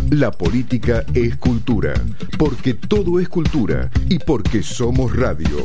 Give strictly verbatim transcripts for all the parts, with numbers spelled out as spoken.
La política es cultura, porque todo es cultura y porque somos radio.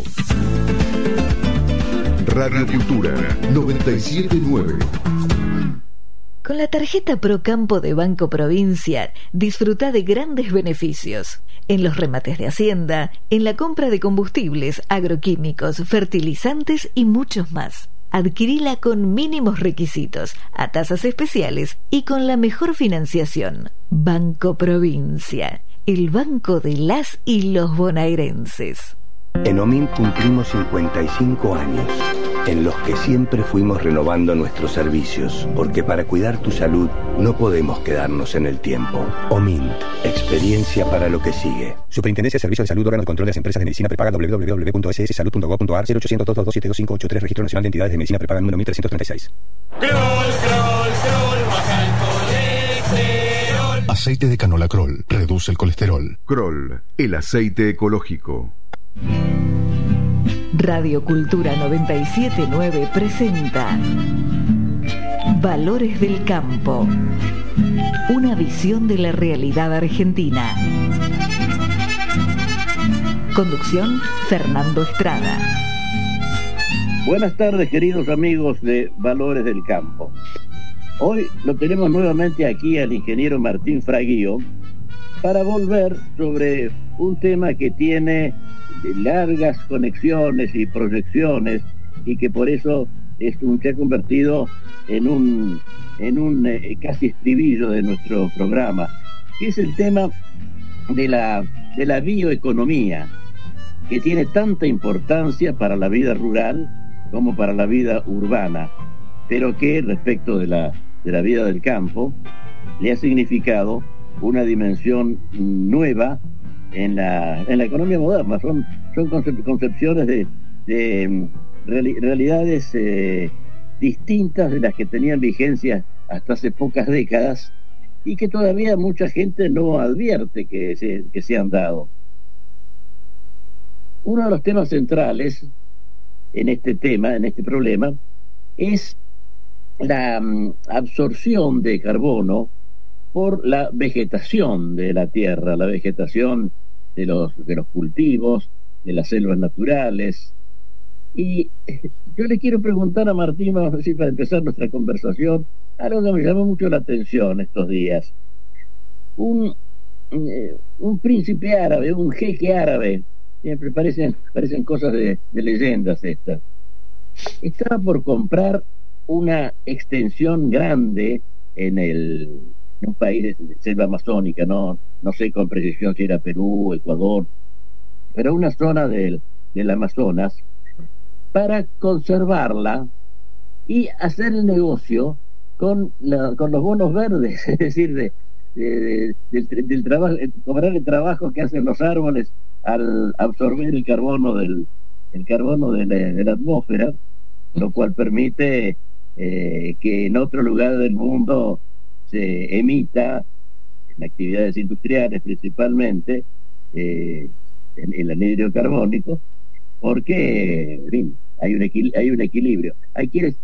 Radio Cultura noventa y siete nueve. Con la tarjeta Procampo de Banco Provincia, disfruta de grandes beneficios. En los remates de Hacienda, en la compra de combustibles, agroquímicos, fertilizantes y muchos más. Adquirila con mínimos requisitos, a tasas especiales y con la mejor financiación. Banco Provincia, el banco de las y los bonaerenses. En OMINT cumplimos cincuenta y cinco años, en los que siempre fuimos renovando nuestros servicios, porque para cuidar tu salud no podemos quedarnos en el tiempo. OMINT, experiencia para lo que sigue. Superintendencia de Servicios de Salud, órgano de control de las empresas de medicina prepaga, doble u doble u doble u punto ese ese salud punto gob punto a r, cero ochocientos, dos dos dos, siete dos cinco ocho tres, Registro Nacional de Entidades de Medicina Prepaga número mil trescientos treinta y seis. Crol, crol, crol, baja el colesterol. Aceite de canola Crol, reduce el colesterol. Crol, el aceite ecológico. Radio Cultura noventa y siete nueve presenta Valores del Campo, una visión de la realidad argentina. Conducción, Fernando Estrada. Buenas tardes, queridos amigos de Valores del Campo. Hoy lo tenemos nuevamente aquí al ingeniero Martín Fraguío para volver sobre un tema que tiene largas conexiones y proyecciones y que por eso es un, se ha convertido en un, en un eh, casi estribillo de nuestro programa, que es el tema de la, de la bioeconomía, que tiene tanta importancia para la vida rural como para la vida urbana, pero que respecto de la, de la vida del campo le ha significado una dimensión nueva en la, en la economía moderna. Son, son concep- concepciones de, de reali- realidades eh, distintas de las que tenían vigencia hasta hace pocas décadas y que todavía mucha gente no advierte que se, que se han dado. Uno de los temas centrales en este tema, en este problema, es la um, absorción de carbono por la vegetación de la tierra, la vegetación de los, de los cultivos, de las selvas naturales. Y yo le quiero preguntar a Martín, vamos a decir, para empezar nuestra conversación, algo que me llamó mucho la atención estos días. Un, eh, un príncipe árabe, un jeque árabe, siempre parecen, parecen cosas de, de leyendas estas, estaba por comprar una extensión grande en el en un país de selva amazónica, no, no sé con precisión si era Perú, Ecuador, pero una zona del, del Amazonas, para conservarla y hacer el negocio con, la, con los bonos verdes, es decir, de, de, de, del, del trabajo, cobrar el trabajo que hacen los árboles al absorber el carbono del el carbono de la, de la atmósfera, lo cual permite eh, que en otro lugar del mundo se emita, en actividades industriales principalmente, eh, el, el anhídrido carbónico, porque en fin, hay, un equil- hay un equilibrio. Hay quienes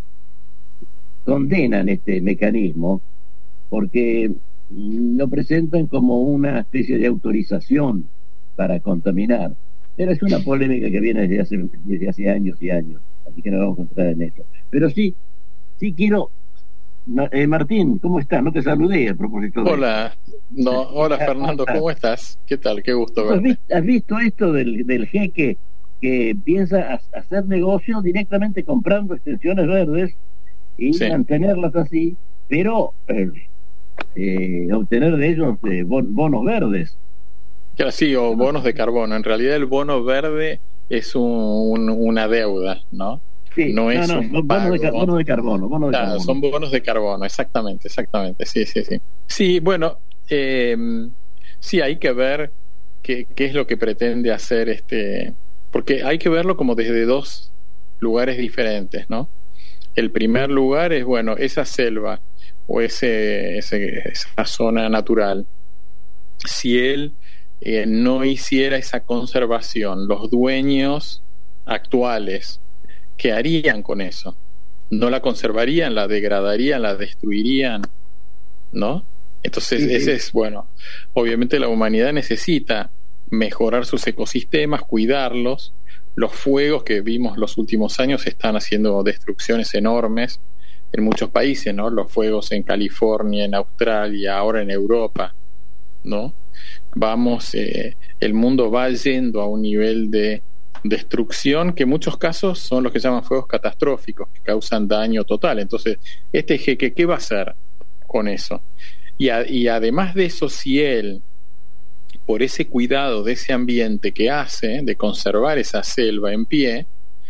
condenan este mecanismo porque lo presentan como una especie de autorización para contaminar, pero es una polémica que viene desde hace, desde hace años y años, así que no vamos a entrar en eso. Pero sí, sí quiero... Eh, Martín, ¿cómo estás? No te saludé a propósito de... Hola, no, hola Fernando, ¿cómo estás? ¿Qué tal? Qué gusto verte. ¿Has visto, has visto esto del, del jeque que piensa a, hacer negocio directamente comprando extensiones verdes y sí, mantenerlas así, pero eh, eh, obtener de ellos eh, bon, bonos verdes? Claro, sí, o bonos de carbono. En realidad el bono verde es un, un, una deuda, ¿no? Sí, no, no es no, un bonos de, bono de carbono, bono de claro, carbono. Son bonos de carbono, exactamente, exactamente, sí, sí, sí. Sí, bueno, eh, sí, hay que ver qué, qué es lo que pretende hacer este, porque hay que verlo como desde dos lugares diferentes, ¿no? El primer lugar es, bueno, esa selva o ese, ese esa zona natural, si él eh, no hiciera esa conservación, los dueños actuales, ¿qué harían con eso? ¿No la conservarían, la degradarían, la destruirían? ¿No? Entonces, Sí, sí. ese es, bueno, obviamente la humanidad necesita mejorar sus ecosistemas, cuidarlos. Los fuegos que vimos los últimos años están haciendo destrucciones enormes en muchos países, ¿no? Los fuegos en California, en Australia, ahora en Europa, ¿no? Vamos, eh, el mundo va yendo a un nivel de destrucción que en muchos casos son los que llaman fuegos catastróficos, que causan daño total. Entonces, este jeque, ¿qué va a hacer con eso? Y, a, y además de eso, si él, por ese cuidado de ese ambiente que hace, de conservar esa selva en pie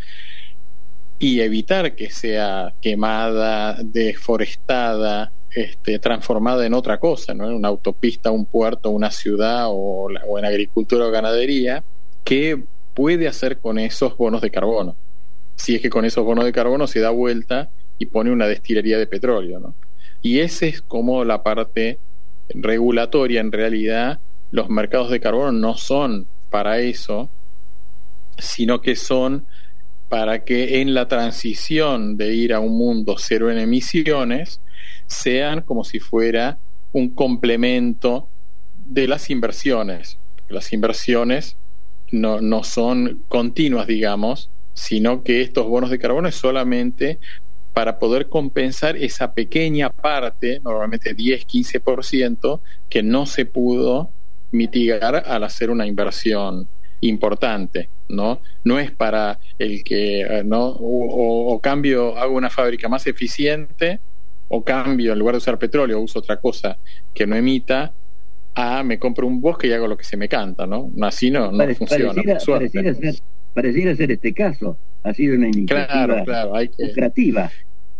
y evitar que sea quemada, deforestada, este, transformada en otra cosa, ¿no? En una autopista, un puerto, una ciudad o, la, o en agricultura o ganadería, ¿qué puede hacer con esos bonos de carbono? Si es que con esos bonos de carbono se da vuelta y pone una destilería de petróleo, ¿no? Y esa es como la parte regulatoria. En realidad, los mercados de carbono no son para eso, sino que son para que en la transición de ir a un mundo cero en emisiones sean como si fuera un complemento de las inversiones. Las inversiones no, no son continuas, digamos, sino que estos bonos de carbono es solamente para poder compensar esa pequeña parte, normalmente diez a quince por ciento, que no se pudo mitigar al hacer una inversión importante, ¿no? No es para el que, ¿no? O, o, o cambio, hago una fábrica más eficiente, o cambio, en lugar de usar petróleo, uso otra cosa que no emita, a me compro un bosque y hago lo que se me canta, ¿no? Así no, no Pare, funciona, pareciera, por suerte. pareciera, ser, pareciera ser este caso. Ha sido una iniciativa Claro, claro, hay que... lucrativa.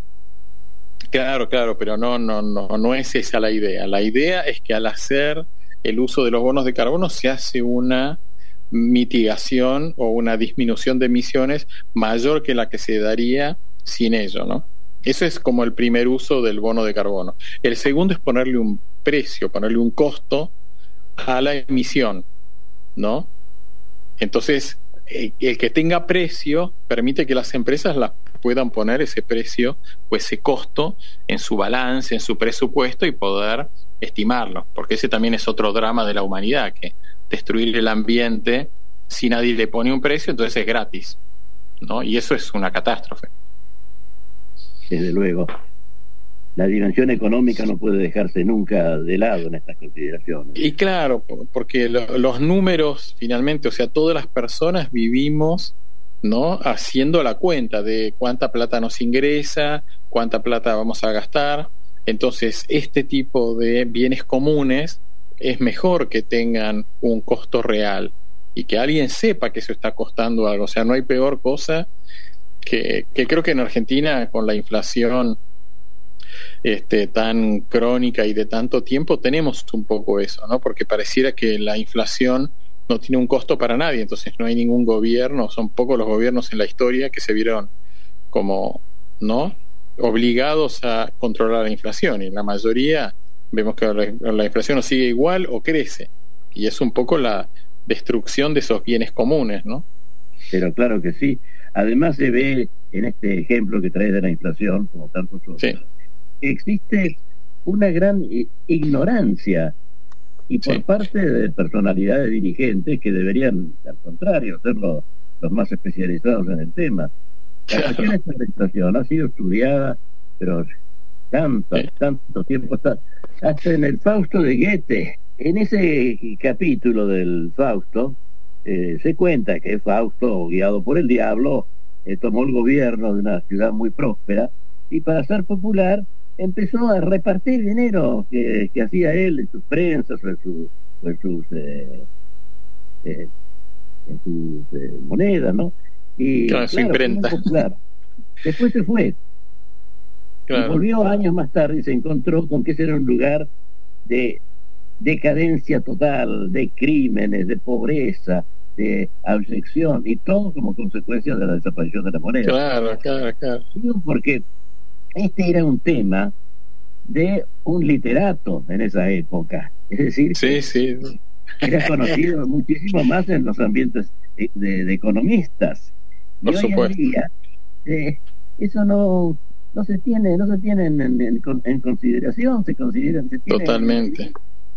Claro, claro, pero no, no, no, no es esa la idea. La idea es que al hacer el uso de los bonos de carbono se hace una mitigación o una disminución de emisiones mayor que la que se daría sin ello, ¿no? Eso es como el primer uso del bono de carbono. El segundo es ponerle un precio, ponerle un costo a la emisión, ¿no? Entonces, el, el que tenga precio permite que las empresas las puedan poner ese precio o ese costo en su balance, en su presupuesto y poder estimarlo, porque ese también es otro drama de la humanidad, que destruir el ambiente si nadie le pone un precio, entonces es gratis, ¿no? Y eso es una catástrofe. Desde luego. La dimensión económica no puede dejarse nunca de lado en estas consideraciones. Y claro, porque lo, los números finalmente, o sea, todas las personas vivimos, ¿no?, haciendo la cuenta de cuánta plata nos ingresa, cuánta plata vamos a gastar. Entonces, este tipo de bienes comunes es mejor que tengan un costo real y que alguien sepa que eso está costando algo. O sea, no hay peor cosa que, que creo que en Argentina, con la inflación este, tan crónica y de tanto tiempo, tenemos un poco eso, ¿no? Porque pareciera que la inflación no tiene un costo para nadie, entonces no hay ningún gobierno, son pocos los gobiernos en la historia que se vieron como, ¿no?, obligados a controlar la inflación, y la mayoría vemos que la, la inflación o sigue igual o crece, y es un poco la destrucción de esos bienes comunes, ¿no? Pero claro que sí. Además se ve en este ejemplo que traes de la inflación, como tantos otros, sí, que existe una gran ignorancia, y por sí. parte de personalidades dirigentes que deberían, al contrario, ser los, los más especializados en el tema. La cuestión de esta inflación ha sido estudiada, pero tanto, sí. tanto tiempo, hasta, hasta en el Fausto de Goethe. En ese capítulo del Fausto eh, se cuenta que Fausto, guiado por el diablo, eh, tomó el gobierno de una ciudad muy próspera y, para ser popular, empezó a repartir dinero que, que hacía él en sus prensas o en, su, o en sus eh, eh, en sus eh, monedas, ¿no? Y claro, su imprenta. Popular. Después se fue. Claro. Y volvió años más tarde y se encontró con que ese era un lugar de decadencia total, de crímenes, de pobreza, de abyección, y todo como consecuencia de la desaparición de la moneda. Claro, claro, claro. Porque este era un tema de un literato en esa época, es decir, sí, sí. era conocido muchísimo más en los ambientes de, de, de economistas. Por y supuesto. Hoy en día, eh, eso no no se tiene, no se tienen en, en, en consideración, se consideran, se tiene, totalmente.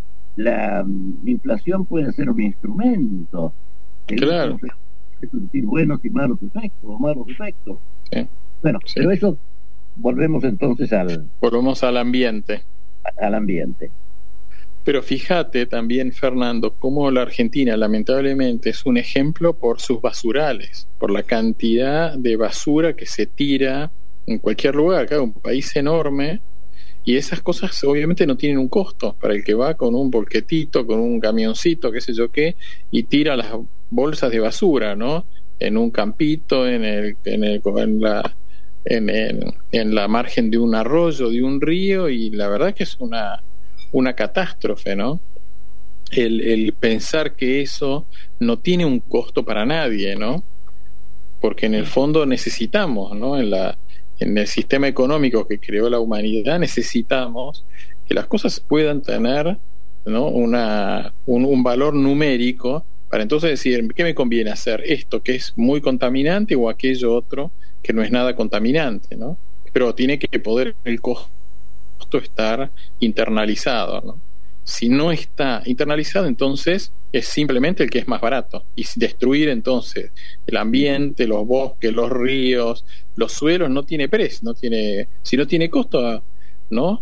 La um, inflación puede ser un instrumento. Claro. Es decir, buenos y malos efectos, o malos efectos. Sí. Bueno, sí. Pero eso, volvemos entonces al... Volvemos al ambiente. Al ambiente. Pero fíjate también, Fernando, cómo la Argentina lamentablemente es un ejemplo por sus basurales, por la cantidad de basura que se tira en cualquier lugar. Acá es un país enorme y esas cosas obviamente no tienen un costo para el que va con un volquetito, con un camioncito, qué sé yo qué, y tira las bolsas de basura, ¿no? En un campito, en el, en el, en la, en el, en la margen de un arroyo, de un río, y la verdad que es una una catástrofe, ¿no? El, el pensar que eso no tiene un costo para nadie, ¿no? Porque en el fondo necesitamos, ¿no? En la, en el sistema económico que creó la humanidad necesitamos que las cosas puedan tener, ¿no? Una, un, un valor numérico para entonces decir, ¿qué me conviene hacer? Esto que es muy contaminante o aquello otro que no es nada contaminante, ¿no? Pero tiene que poder el costo estar internalizado, ¿no? Si no está internalizado, entonces es simplemente el que es más barato, y destruir entonces el ambiente, los bosques, los ríos, los suelos no tiene precio, no tiene, si no tiene costo, ¿no?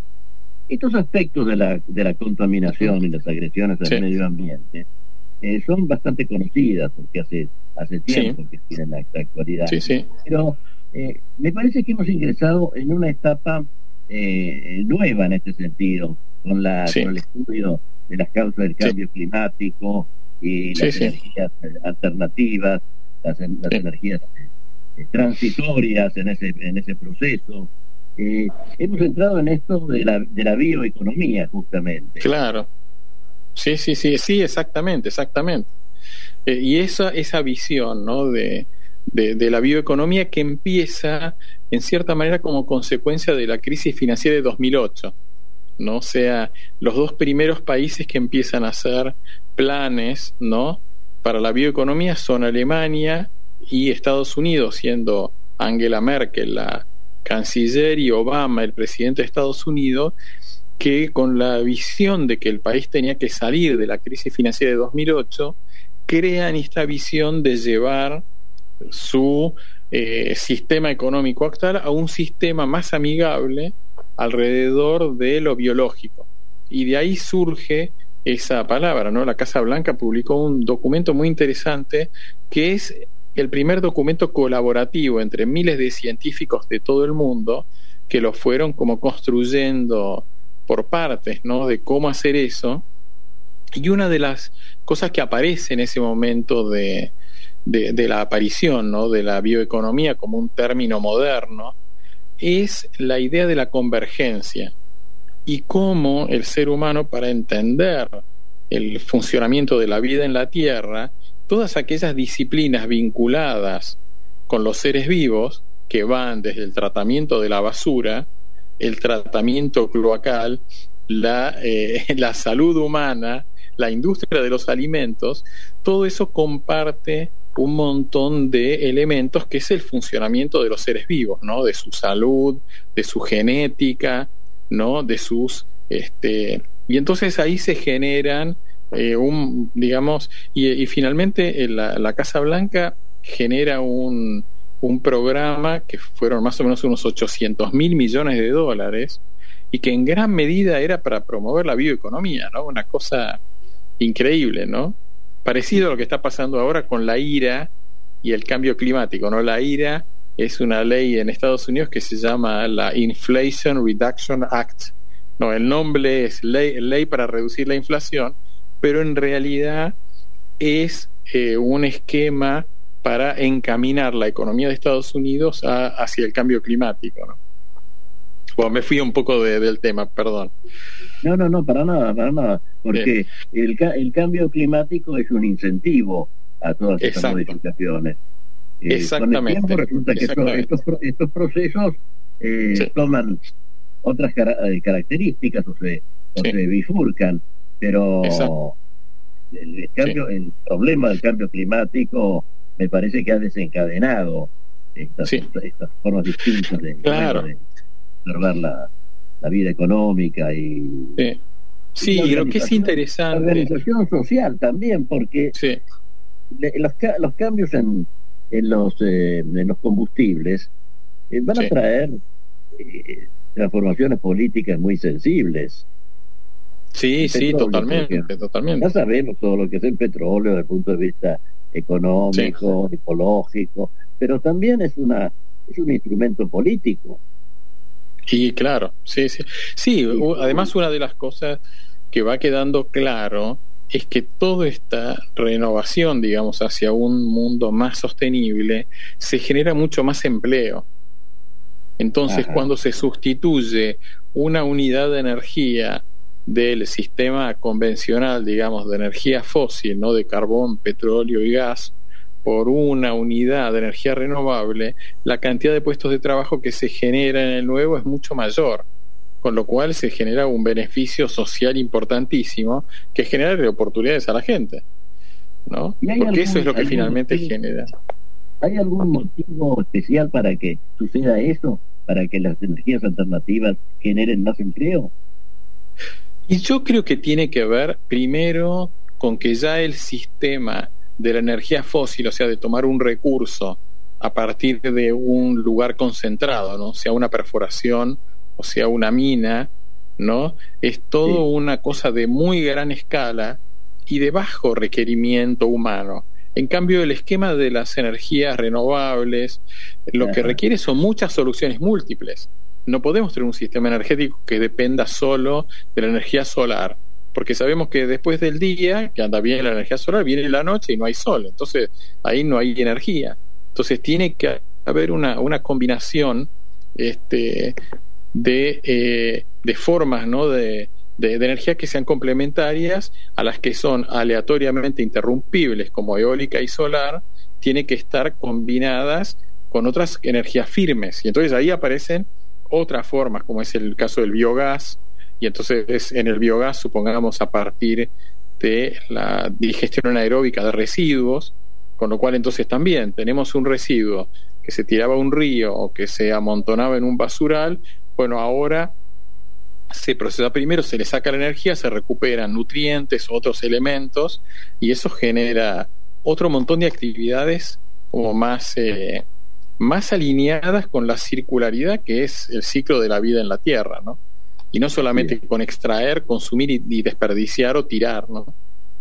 Estos aspectos de la de la contaminación y las agresiones al sí. medio ambiente eh, son bastante conocidas porque hace hace tiempo sí. que tienen la actualidad. Sí, sí. Pero eh, me parece que hemos ingresado en una etapa Eh, nueva en este sentido, con, la, sí. con el estudio de las causas del cambio sí. climático y las sí, energías sí. alternativas, las, las sí. energías eh, transitorias en ese en ese proceso. Eh, hemos entrado en esto de la, de la bioeconomía, justamente. Claro. Sí, sí, sí, sí, exactamente, exactamente. Eh, y esa, esa visión, ¿no? de De, de la bioeconomía que empieza en cierta manera como consecuencia de la crisis financiera de dos mil ocho, ¿no? O sea, los dos primeros países que empiezan a hacer planes, ¿no? para la bioeconomía son Alemania y Estados Unidos, siendo Angela Merkel la canciller y Obama el presidente de Estados Unidos, que con la visión de que el país tenía que salir de la crisis financiera de dos mil ocho, crean esta visión de llevar su eh, sistema económico actual a un sistema más amigable alrededor de lo biológico, y de ahí surge esa palabra, ¿no? La Casa Blanca publicó un documento muy interesante que es el primer documento colaborativo entre miles de científicos de todo el mundo que lo fueron como construyendo por partes, ¿no? De cómo hacer eso. Y una de las cosas que aparece en ese momento de De, de la aparición, ¿no? de la bioeconomía como un término moderno, es la idea de la convergencia y cómo el ser humano, para entender el funcionamiento de la vida en la Tierra, todas aquellas disciplinas vinculadas con los seres vivos, que van desde el tratamiento de la basura, el tratamiento cloacal, la, eh, la salud humana, la industria de los alimentos, todo eso comparte un montón de elementos que es el funcionamiento de los seres vivos, ¿no? De su salud, de su genética, ¿no? De sus este y entonces ahí se generan eh, un digamos y, y finalmente la, la Casa Blanca genera un un programa que fueron más o menos unos ochocientos mil millones de dólares y que en gran medida era para promover la bioeconomía, ¿no? Una cosa increíble, ¿no? Parecido a lo que está pasando ahora con la I R A y el cambio climático, ¿no? La I R A es una ley en Estados Unidos que se llama la Inflation Reduction Act. No, el nombre es ley, ley para reducir la inflación, pero en realidad es eh, un esquema para encaminar la economía de Estados Unidos a, hacia el cambio climático, ¿no? Bueno, me fui un poco de, del tema, perdón. No, no, no, para nada, para nada, porque el, el cambio climático es un incentivo a todas estas Exacto. modificaciones. Eh, Exactamente. Con el tiempo resulta que Exactamente. Estos, estos procesos eh, sí. toman otras car características o se, o sí. se bifurcan, pero el, el, cambio, sí. el problema del cambio climático me parece que ha desencadenado estas, Sí. estas formas distintas de, Claro. de observar la, la vida económica y, Sí, sí, y la lo que es organización- la interesante. organización social también, porque Sí, le- los, ca- los cambios en, en los eh, en los combustibles eh, van Sí. a traer eh, transformaciones políticas muy sensibles. sí, El sí, petróleo, por totalmente, ejemplo. totalmente. Ya sabemos todo lo que es el petróleo desde el punto de vista económico, ecológico, pero también es una es un instrumento político. Y claro, sí, sí. Sí, u- además una de las cosas que va quedando claro es que toda esta renovación, digamos, hacia un mundo más sostenible, se genera mucho más empleo. Entonces, Ajá. cuando se sustituye una unidad de energía del sistema convencional, digamos, de energía fósil, ¿no? De carbón, petróleo y gas, por una unidad de energía renovable, la cantidad de puestos de trabajo que se genera en el nuevo es mucho mayor, con lo cual se genera un beneficio social importantísimo que es generar oportunidades a la gente, ¿no? ¿Y hay Porque eso algún- es lo que algún finalmente motivo? genera. ¿Hay algún motivo especial para que suceda eso? ¿Para que las energías alternativas generen más empleo? Y yo creo que tiene que ver primero con que ya el sistema de la energía fósil, o sea, de tomar un recurso a partir de un lugar concentrado, ¿no? Sea una perforación o sea una mina, ¿no? Es todo Sí. una cosa de muy gran escala y de bajo requerimiento humano. En cambio, el esquema de las energías renovables, lo que Ajá. requiere son muchas soluciones múltiples. No podemos tener un sistema energético que dependa solo de la energía solar, porque sabemos que después del día, que anda bien la energía solar, viene la noche y no hay sol. Entonces, ahí no hay energía. Entonces, tiene que haber una, una combinación este, de, eh, de formas, ¿no? de, de, de energía que sean complementarias a las que son aleatoriamente interrumpibles, como eólica y solar, tiene que estar combinadas con otras energías firmes. Y entonces ahí aparecen otras formas, como es el caso del biogás, y entonces en el biogás, supongamos, a partir de la digestión anaeróbica de residuos, con lo cual entonces también tenemos un residuo que se tiraba a un río o que se amontonaba en un basural. Bueno, ahora se procesa primero, se le saca la energía, se recuperan nutrientes, otros elementos, y eso genera otro montón de actividades como más, eh, más alineadas con la circularidad que es el ciclo de la vida en la Tierra, ¿no? Y no solamente Sí. con extraer, consumir y, y desperdiciar o tirar, ¿no?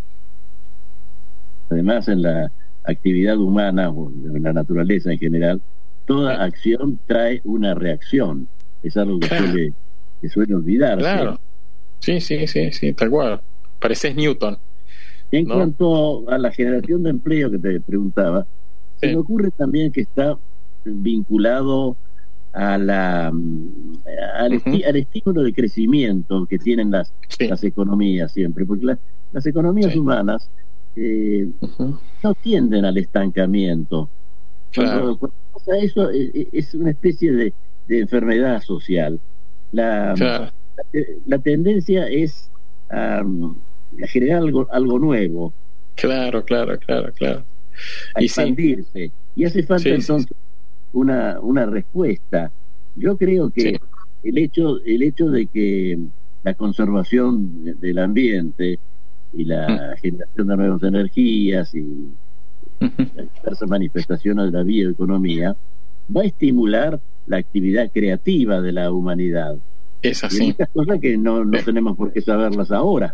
Además, en la actividad humana o en la naturaleza en general, toda acción trae una reacción. Es algo que Claro. suele, que suele olvidarse. Claro. Sí, sí, sí, sí, tal cual. Pareces Newton. En ¿no? cuanto a la generación de empleo que te preguntaba, se Sí. me ocurre también que está vinculado a la mm, al, Ujú. esti- al estímulo de crecimiento que tienen las, Sí. las economías siempre, porque la- las economías Sí. humanas eh, Ujú. no tienden al estancamiento. Claro. Cuando, cuando pasa eso, eh, eh, es una especie de, de enfermedad social. La, Claro. la, la tendencia es a, a generar algo, algo nuevo, Claro, claro, claro, claro. a Y sí. expandirse. Y hace falta Sí, sí, entonces una una respuesta. Yo creo que Sí. el hecho el hecho de que la conservación de- del ambiente y la Mm. generación de nuevas energías y Ujú. las diversas manifestaciones de la bioeconomía va a estimular la actividad creativa de la humanidad. Es Y hay así. muchas cosas que no, no Sí. tenemos por qué saberlas ahora.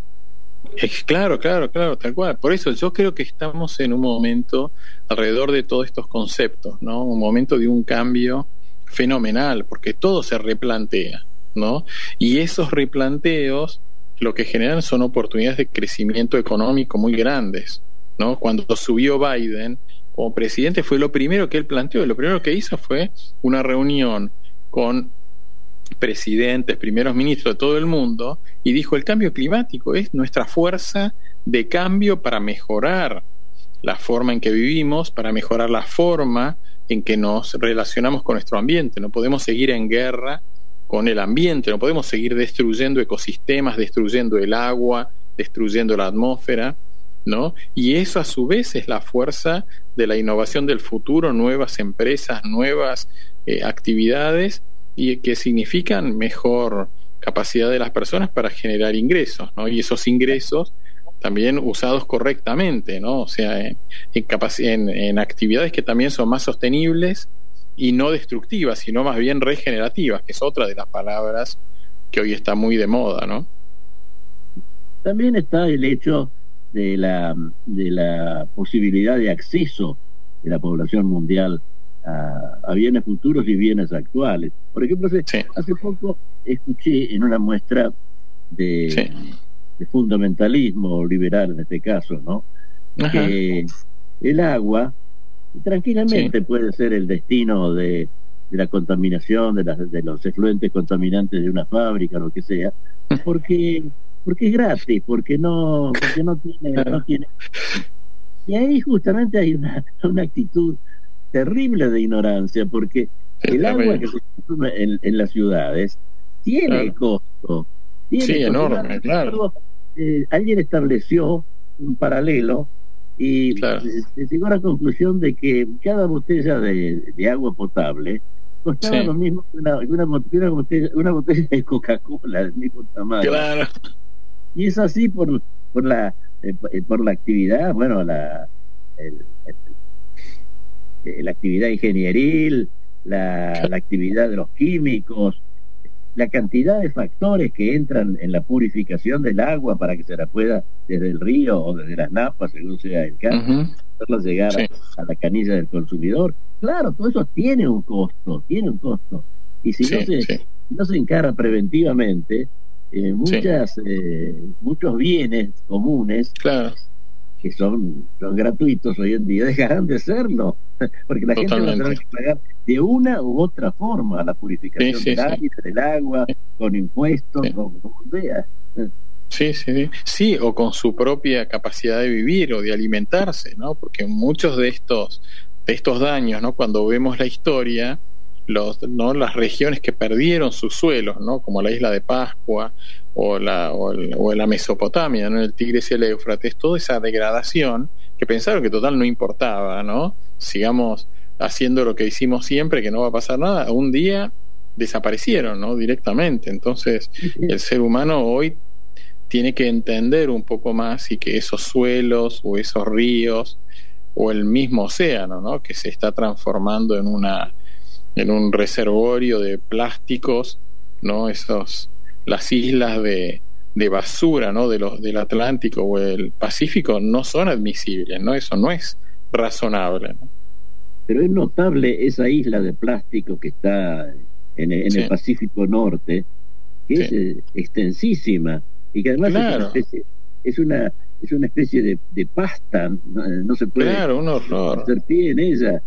Es, claro, claro, claro, tal cual. Por eso yo creo que estamos en un momento alrededor de todos estos conceptos, ¿no? Un momento de un cambio fenomenal, porque todo se replantea, ¿no? Y esos replanteos lo que generan son oportunidades de crecimiento económico muy grandes, ¿no? Cuando subió Biden como presidente fue lo primero que él planteó, lo primero que hizo fue una reunión con presidentes, primeros ministros de todo el mundo y dijo: el cambio climático es nuestra fuerza de cambio para mejorar la forma en que vivimos, para mejorar la forma en que nos relacionamos con nuestro ambiente. No podemos seguir en guerra con el ambiente, no podemos seguir destruyendo ecosistemas, destruyendo el agua, destruyendo la atmósfera. ¿no? Y eso a su vez es la fuerza de la innovación del futuro, nuevas empresas, nuevas eh, actividades, y que significan mejor capacidad de las personas para generar ingresos, ¿no? Y esos ingresos también usados correctamente, ¿no? O sea, en, en, capac- en, en actividades que también son más sostenibles y no destructivas, sino más bien regenerativas, que es otra de las palabras que hoy está muy de moda, ¿no? También está el hecho de la, de la posibilidad de acceso de la población mundial a, a bienes futuros y bienes actuales. Por ejemplo, hace, sí. hace poco escuché en una muestra de, sí. de fundamentalismo liberal, en este caso, ¿no? Ajá. Que el agua tranquilamente sí. puede ser el destino de, de la contaminación, de, las, de los efluentes contaminantes de una fábrica, lo que sea, porque porque es gratis, porque no porque no tiene, no tiene. Y ahí justamente hay una, una actitud terrible de ignorancia, porque el agua que se consume en, en las ciudades tiene claro. costo. Tiene sí, costo. Claro, enorme, claro. Eh, alguien estableció un paralelo y claro. se llegó a la conclusión de que cada botella de, de agua potable costaba sí. lo mismo que una, una, una, botella, una botella de Coca-Cola del mismo tamaño. Claro. Y es así por por la eh, por la actividad, bueno, la el, el, la actividad ingenieril, la, la actividad de los químicos, la cantidad de factores que entran en la purificación del agua para que se la pueda desde el río o desde las napas, según sea el caso, uh-huh. hacerla llegar sí. a, a la canilla del consumidor. Claro, todo eso tiene un costo, tiene un costo. Y si sí, no se sí. no se encara preventivamente, eh, muchas sí. eh, muchos bienes comunes claro. que son, son gratuitos hoy en día dejarán de serlo, porque la Totalmente. gente va a tener que pagar de una u otra forma la purificación sí, sí, del aire, sí. del agua, con impuestos, sí. como, como sea. Sí, sí, sí, sí, o con su propia capacidad de vivir o de alimentarse, ¿no? Porque muchos de estos de estos daños, ¿no? Cuando vemos la historia, los, ¿no? las regiones que perdieron sus suelos, ¿no? Como la isla de Pascua o la o, el, o la Mesopotamia, ¿no? El Tigris y el Éufrates, toda esa degradación que pensaron que total no importaba, ¿no? Sigamos haciendo lo que hicimos siempre, que no va a pasar nada. Un día desaparecieron, ¿no? Directamente. Entonces, el ser humano hoy tiene que entender un poco más y que esos suelos o esos ríos o el mismo océano, ¿no? Que se está transformando en una en un reservorio de plásticos, ¿no? Esos las islas de, de basura, ¿no? De los del Atlántico o el Pacífico no son admisibles, ¿no? Eso no es razonable, ¿no? Pero es notable esa isla de plástico que está en, en sí. el Pacífico Norte, que sí. es eh, extensísima y que además claro. es una especie, es una es una especie de, de pasta, no, no se puede claro, un horror. hacer pie en ella.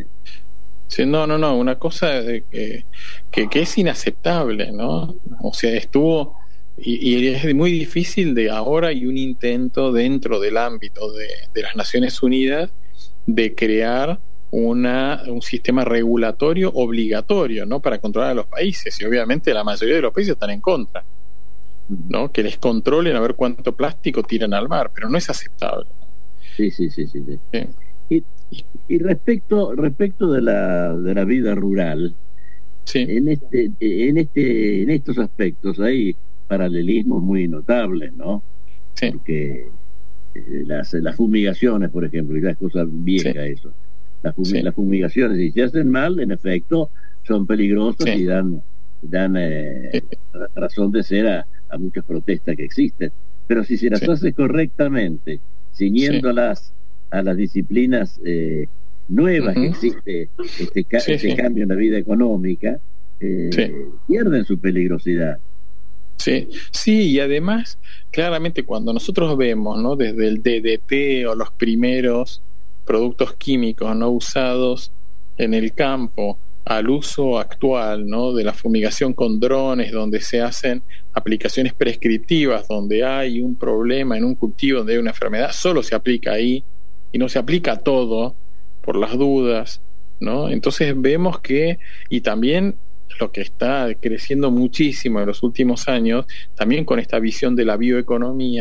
Sí, no, no, no, una cosa de que, que, que es inaceptable, ¿no? O sea, estuvo, y, y es muy difícil de ahora, hay un intento dentro del ámbito de, de las Naciones Unidas de crear una un sistema regulatorio obligatorio, ¿no? Para controlar a los países, y obviamente la mayoría de los países están en contra, ¿no? Que les controlen a ver cuánto plástico tiran al mar, pero no es aceptable. Sí, sí, sí, sí. sí. sí. Y, y respecto respecto de la de la vida rural, sí. en este en este en estos aspectos hay paralelismos muy notables, ¿no? Sí. Porque eh, las las fumigaciones, por ejemplo, y las cosas viejas sí. eso. Las, fum- sí. las fumigaciones, si se hacen mal, en efecto, son peligrosas sí. y dan dan eh, sí. razón de ser a, a muchas protestas que existen. Pero si se las sí. hace correctamente, ciñéndolas sí. a las disciplinas eh, nuevas uh-huh. que existe este, ca- sí, este sí. cambio en la vida económica, eh, sí. pierden su peligrosidad. Sí, sí, y además, claramente cuando nosotros vemos, ¿no? Desde el D D T o los primeros productos químicos no usados en el campo al uso actual, ¿no? De la fumigación con drones, donde se hacen aplicaciones prescriptivas, donde hay un problema en un cultivo, donde hay una enfermedad, solo se aplica ahí y no se aplica todo por las dudas, ¿no? Entonces vemos que, y también lo que está creciendo muchísimo en los últimos años, también con esta visión de la bioeconomía,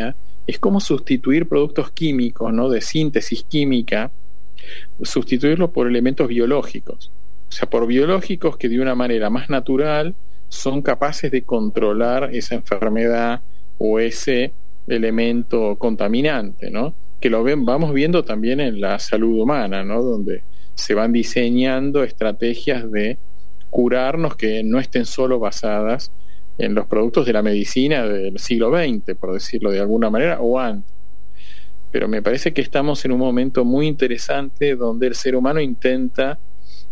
es cómo sustituir productos químicos, ¿no? De síntesis química, sustituirlos por elementos biológicos. O sea, por biológicos que de una manera más natural son capaces de controlar esa enfermedad o ese elemento contaminante, ¿no? Que lo ven, vamos viendo también en la salud humana, ¿no? Donde se van diseñando estrategias de curarnos que no estén solo basadas en los productos de la medicina del siglo veinte, por decirlo de alguna manera, o antes. Pero me parece que estamos en un momento muy interesante donde el ser humano intenta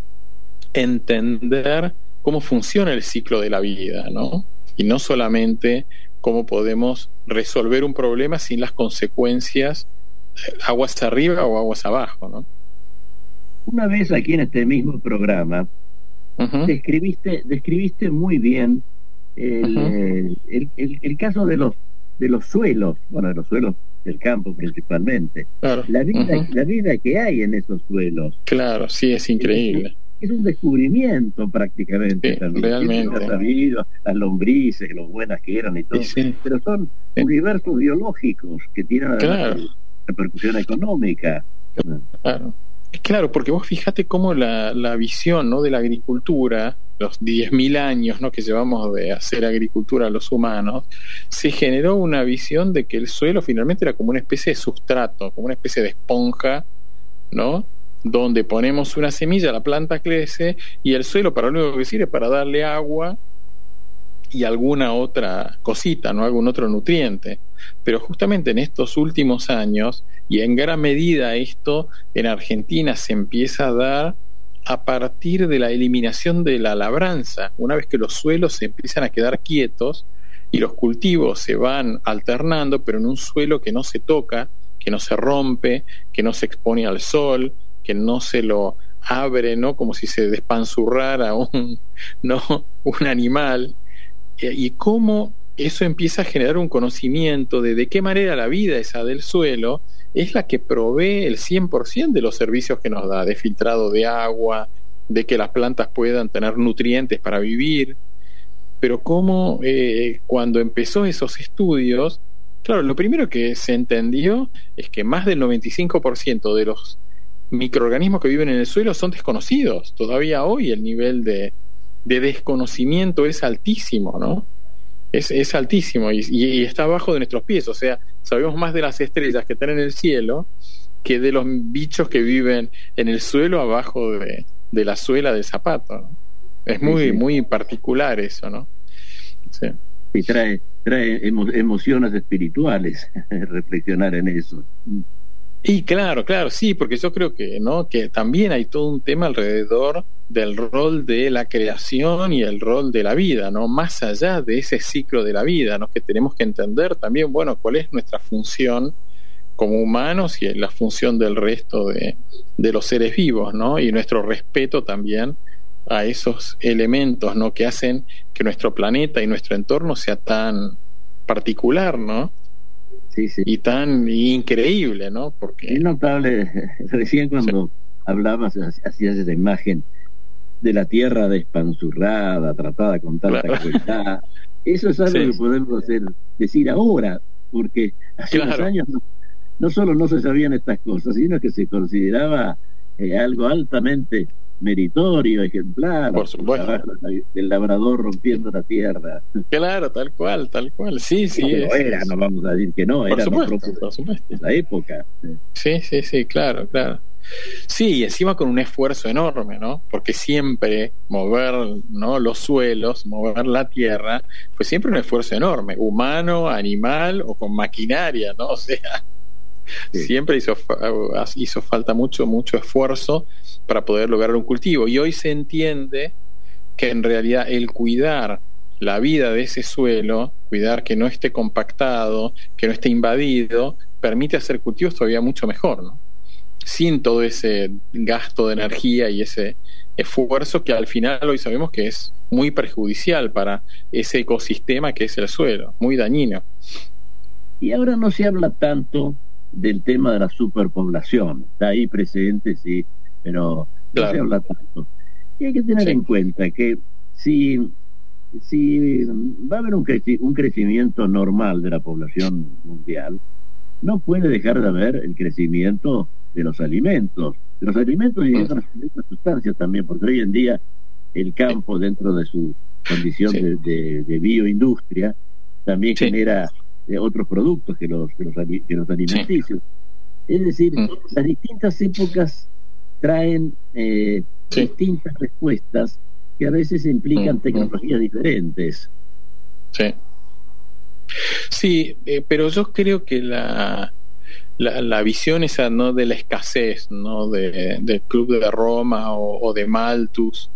entender cómo funciona el ciclo de la vida, ¿no? Y no solamente cómo podemos resolver un problema sin las consecuencias aguas arriba o aguas abajo, ¿no? Una vez aquí en este mismo programa uh-huh. describiste, describiste muy bien el, uh-huh. el, el, el caso de los de los suelos, bueno, de los suelos del campo principalmente. Claro. La vida, uh-huh. la vida que hay en esos suelos. Claro, sí, es increíble. Es, es un descubrimiento prácticamente. Sí, realmente. Sabido, las lombrices, lo buenas que eran y todo. Sí, sí. Pero son sí. universos biológicos que tienen claro. repercusión económica. Claro. Claro, porque vos fíjate cómo la, la visión, ¿no? de la agricultura, los diez mil años, ¿no? que llevamos de hacer agricultura a los humanos, se generó una visión de que el suelo finalmente era como una especie de sustrato, como una especie de esponja, ¿no? Donde ponemos una semilla, la planta crece, y el suelo para lo único que sirve es para darle agua y alguna otra cosita, ¿no? Algún otro nutriente. Pero justamente en estos últimos años, y en gran medida esto en Argentina se empieza a dar a partir de la eliminación de la labranza. Una vez que los suelos se empiezan a quedar quietos y los cultivos se van alternando, pero en un suelo que no se toca, que no se rompe, que no se expone al sol, que no se lo abre, ¿no? Como si se despanzurrara un, ¿no? un animal. Y cómo eso empieza a generar un conocimiento de de qué manera la vida esa del suelo es la que provee el cien por ciento de los servicios que nos da, de filtrado de agua, de que las plantas puedan tener nutrientes para vivir. Pero cómo eh, cuando empezó esos estudios, claro, lo primero que se entendió es que más del noventa y cinco por ciento de los microorganismos que viven en el suelo son desconocidos. Todavía hoy el nivel de de desconocimiento es altísimo, ¿no? Es, es altísimo y, y está abajo de nuestros pies. O sea, sabemos más de las estrellas que están en el cielo que de los bichos que viven en el suelo abajo de, de la suela del zapato, ¿no? Es muy, sí, sí. muy particular eso, ¿no? Sí. Y trae, trae emo, emociones espirituales reflexionar en eso. Y claro, claro, sí, porque yo creo que, ¿no? que también hay todo un tema alrededor del rol de la creación y el rol de la vida, ¿no? Más allá de ese ciclo de la vida, ¿no? Que tenemos que entender también, bueno, cuál es nuestra función como humanos y la función del resto de, de los seres vivos, ¿no? Y nuestro respeto también a esos elementos, ¿no? Que hacen que nuestro planeta y nuestro entorno sea tan particular, ¿no? Sí, sí. Y tan increíble, ¿no? Porque es notable, recién cuando sí. hablabas, hacías esa imagen de la tierra despanzurrada, tratada con tanta claro. crueldad. Eso es algo sí. que podemos hacer, decir ahora, porque hace claro. unos años no, no solo no se sabían estas cosas, sino que se consideraba eh, algo altamente meritorio, ejemplar, por supuesto, del labrador rompiendo la tierra. Claro, tal cual, tal cual, sí, sí. No, es, era, es. no vamos a decir que no, por era supuesto, por supuesto. De la época. Sí, sí, sí, claro, claro. Sí, y encima con un esfuerzo enorme, ¿no? Porque siempre mover, ¿no? los suelos, mover la tierra, fue siempre un esfuerzo enorme, humano, animal o con maquinaria, ¿no? O sea, sí. siempre hizo, hizo falta mucho, mucho esfuerzo para poder lograr un cultivo. Y hoy se entiende que en realidad el cuidar la vida de ese suelo, cuidar que no esté compactado, que no esté invadido, permite hacer cultivos todavía mucho mejor, ¿no? Sin todo ese gasto de energía y ese esfuerzo que al final hoy sabemos que es muy perjudicial para ese ecosistema que es el suelo, muy dañino. Y ahora no se habla tanto del tema de la superpoblación, está ahí presente, sí, pero claro. no se habla tanto. Y hay que tener sí. en cuenta que si, si va a haber un, creci- un crecimiento normal de la población mundial, no puede dejar de haber el crecimiento de los alimentos, de los alimentos y de otras, de otras sustancias también, porque hoy en día el campo, dentro de su condición sí. de, de, de bioindustria, también sí. genera eh, otros productos que los, que los, que los alimenticios. Sí. Es decir, mm. las distintas épocas traen eh, sí. distintas respuestas que a veces implican mm. tecnologías diferentes. Sí, sí eh, pero yo creo que la, la, la visión esa, ¿no?, de la escasez, ¿no?, de, del Club de Roma o, o de Malthus,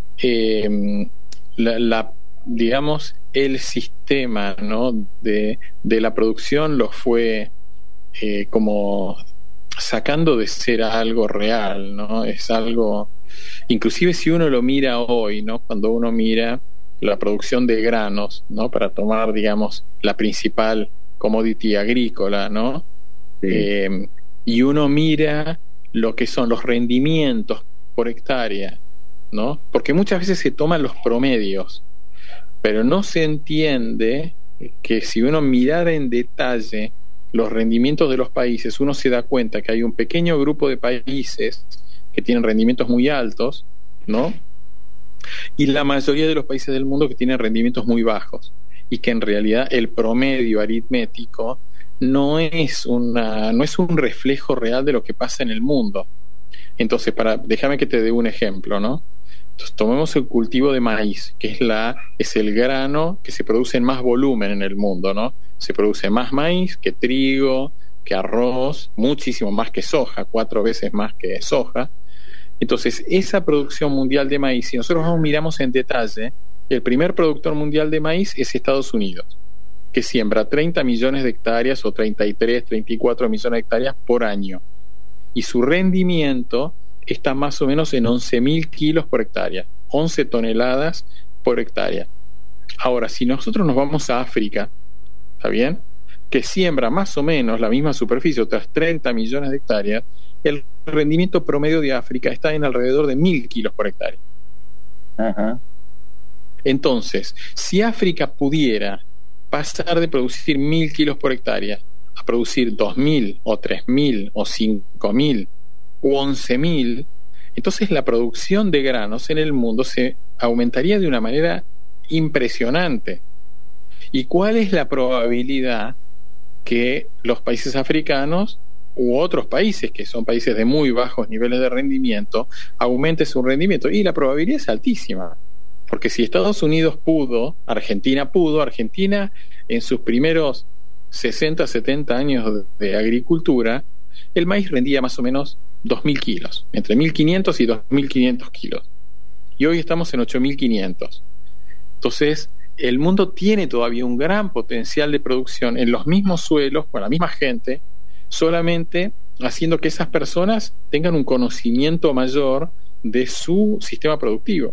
eh, la, la digamos el sistema, ¿no?, de, de la producción lo fue eh, como sacando de ser algo real, ¿no? Es algo, inclusive si uno lo mira hoy, ¿no?, cuando uno mira la producción de granos, ¿no?, para tomar, digamos, la principal commodity agrícola, ¿no? Sí. Eh, y uno mira lo que son los rendimientos por hectárea, ¿no? Porque muchas veces se toman los promedios, pero no se entiende que si uno mirara en detalle los rendimientos de los países, uno se da cuenta que hay un pequeño grupo de países que tienen rendimientos muy altos, ¿no?, y la mayoría de los países del mundo que tienen rendimientos muy bajos, y que en realidad el promedio aritmético no es una no es un reflejo real de lo que pasa en el mundo. Entonces, para déjame que te dé un ejemplo, ¿no? Entonces, tomemos el cultivo de maíz, que es la es el grano que se produce en más volumen en el mundo, ¿no? Se produce más maíz que trigo, que arroz, muchísimo más que soja, cuatro veces más que soja. Entonces, esa producción mundial de maíz, si nosotros nos miramos en detalle, el primer productor mundial de maíz es Estados Unidos, que siembra treinta millones de hectáreas o treinta y tres, treinta y cuatro millones de hectáreas por año. Y su rendimiento está más o menos en once mil kilos por hectárea, once toneladas por hectárea. Ahora, si nosotros nos vamos a África, ¿está bien?, que siembra más o menos la misma superficie, otras treinta millones de hectáreas, el rendimiento promedio de África está en alrededor de mil kilos por hectárea. Ajá. Entonces, si África pudiera pasar de producir mil kilos por hectárea a producir dos mil o tres mil o cinco mil u once mil, entonces la producción de granos en el mundo se aumentaría de una manera impresionante. ¿Y cuál es la probabilidad que los países africanos u otros países que son países de muy bajos niveles de rendimiento aumente su rendimiento? Y la probabilidad es altísima, porque si Estados Unidos pudo, Argentina pudo, Argentina en sus primeros sesenta, setenta años de agricultura, el maíz rendía más o menos dos mil kilos, entre mil quinientos y dos mil quinientos kilos, y hoy estamos en ocho mil quinientos. Entonces, el mundo tiene todavía un gran potencial de producción en los mismos suelos, con la misma gente, solamente haciendo que esas personas tengan un conocimiento mayor de su sistema productivo.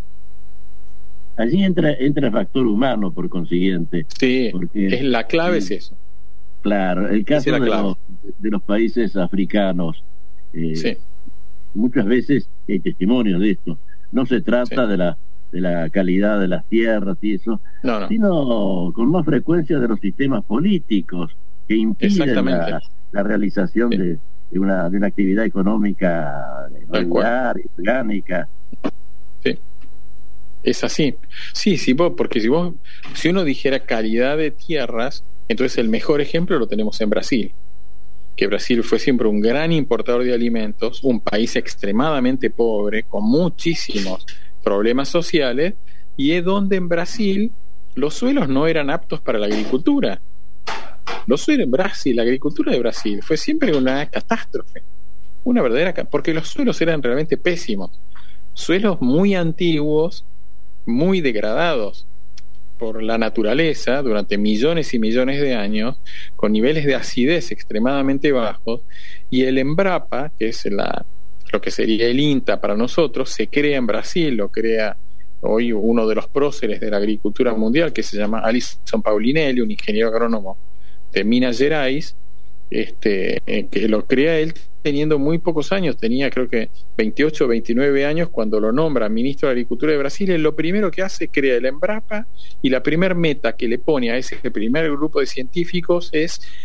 Allí entra entra el factor humano, por consiguiente. Sí, es la clave, sí, es eso. Claro, el caso de los, de los países africanos, eh, sí. muchas veces hay testimonios de esto. No se trata sí. de la de la calidad de las tierras y eso, no, no. sino con más frecuencia de los sistemas políticos que impiden la, la realización sí. de, de una de una actividad económica regular, orgánica. Sí. Es así. Sí, sí, vos, porque si vos, si uno dijera calidad de tierras, entonces el mejor ejemplo lo tenemos en Brasil, que Brasil fue siempre un gran importador de alimentos, un país extremadamente pobre, con muchísimos problemas sociales, y es donde en Brasil los suelos no eran aptos para la agricultura. Los suelos en Brasil, la agricultura de Brasil fue siempre una catástrofe, una verdadera, porque los suelos eran realmente pésimos, suelos muy antiguos, muy degradados por la naturaleza durante millones y millones de años, con niveles de acidez extremadamente bajos, y el Embrapa, que es la, lo que sería el INTA para nosotros, se crea en Brasil, lo crea hoy uno de los próceres de la agricultura mundial, que se llama Alisson Paulinelli, un ingeniero agrónomo de Minas Gerais, este, eh, que lo crea él teniendo muy pocos años, tenía creo que veintiocho o veintinueve años cuando lo nombra ministro de Agricultura de Brasil. Él lo primero que hace, crea el Embrapa, y la primer meta que le pone a ese primer grupo de científicos es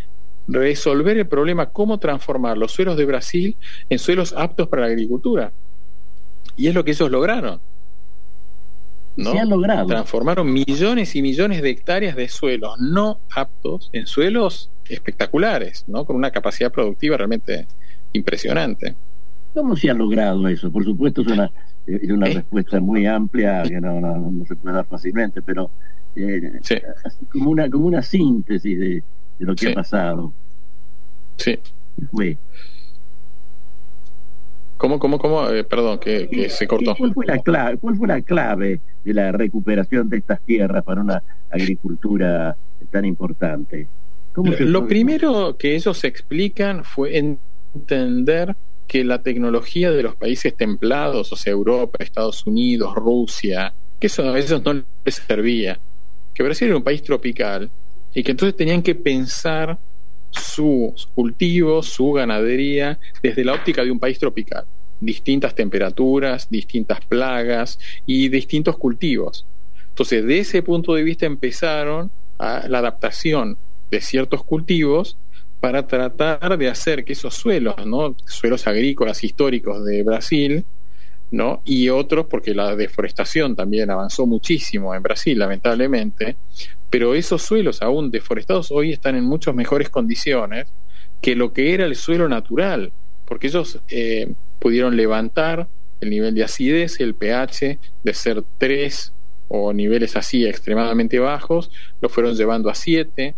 resolver el problema cómo transformar los suelos de Brasil en suelos aptos para la agricultura. Y es lo que ellos lograron, ¿no? Se ha logrado. Transformaron millones y millones de hectáreas de suelos no aptos en suelos espectaculares, ¿no? Con una capacidad productiva realmente impresionante. ¿Cómo se ha logrado eso? Por supuesto es una, es una Eh. respuesta muy amplia que no, no, no se puede dar fácilmente, pero eh, Sí. así como una como una síntesis de, de lo que Sí. ha pasado. Sí. ¿Qué fue? ¿Cómo, cómo, cómo? Eh, perdón, que, que se cortó. ¿Cuál fue la clave? ¿Cuál fue la clave de la recuperación de estas tierras para una agricultura tan importante? ¿Cómo se Lo fue? primero que ellos explican fue entender que la tecnología de los países templados, o sea, Europa, Estados Unidos, Rusia, que eso a ellos no les servía, que Brasil era un país tropical y que entonces tenían que pensar sus cultivos, su ganadería, desde la óptica de un país tropical. Distintas temperaturas, distintas plagas y distintos cultivos. Entonces, de ese punto de vista empezaron a la adaptación de ciertos cultivos para tratar de hacer que esos suelos, ¿no? Suelos agrícolas históricos de Brasil, ¿no? Y otros, porque la deforestación también avanzó muchísimo en Brasil, lamentablemente, pero esos suelos aún deforestados hoy están en muchas mejores condiciones que lo que era el suelo natural, porque ellos eh, pudieron levantar el nivel de acidez, el pH, de ser tres o niveles así extremadamente bajos, lo fueron llevando a siete.